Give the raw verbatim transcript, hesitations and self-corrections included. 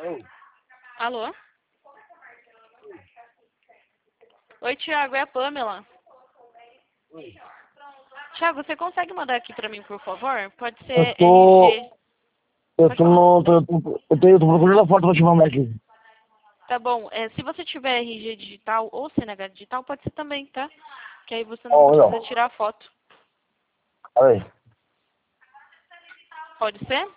Oi. Alô? Oi, Thiago, é a Pamela. Oi. Thiago, você consegue mandar aqui pra mim, por favor? Pode Eu ser tô... R G. Eu Pode tô falar. no... Tô, eu, tô, eu, tô, eu tô procurando a foto pra te mandar aqui. Tá bom. É, se você tiver R G digital ou C N H digital, pode ser também, tá? Que aí você não Ó, precisa não. tirar a foto. Aí. Pode ser?